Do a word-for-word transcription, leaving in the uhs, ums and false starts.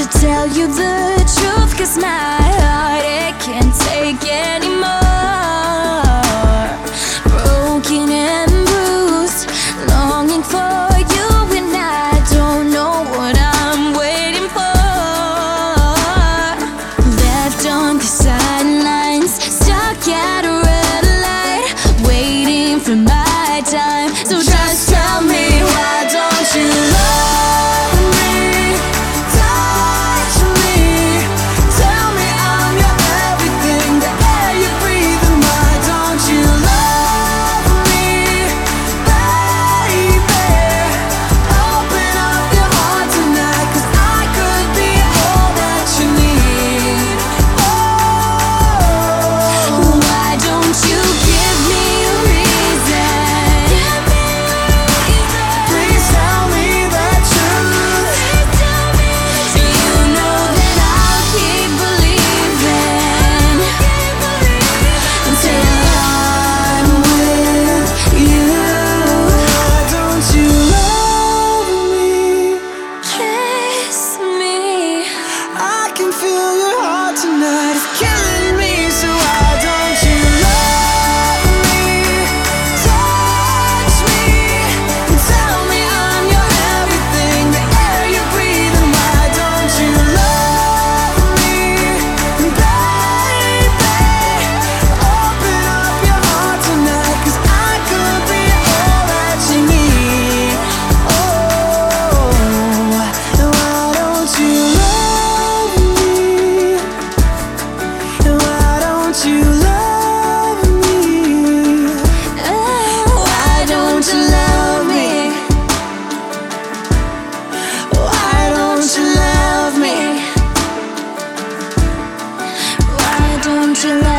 tell you the truth, 'cause my heart, it can't take anymore. Broken and bruised, longing for you, and I don't know what I'm waiting for. Left on the sidelines, stuck at a red light, waiting for my time. So just tell me, why don't you love me? Touch me, tell me I'm your everything, the air you breathe, and why don't you love me, baby? Open up your heart tonight, 'cause I could be all that you need. Oh, why don't you give me a reason? Please tell me the truth. You know that I'll keep believing until I'm with you. Why don't you love me? Kiss me. I can feel your heart tonight, it's killing me. So why don't you love me? Touch me, and tell me I'm your everything, the air you breathe, and why don't you love me, baby? Open up your heart tonight, 'cause I could be all that you need. Oh, why don't you love me? Why don't you love me? Why don't you love me? Why don't you love me? Why don't you love me?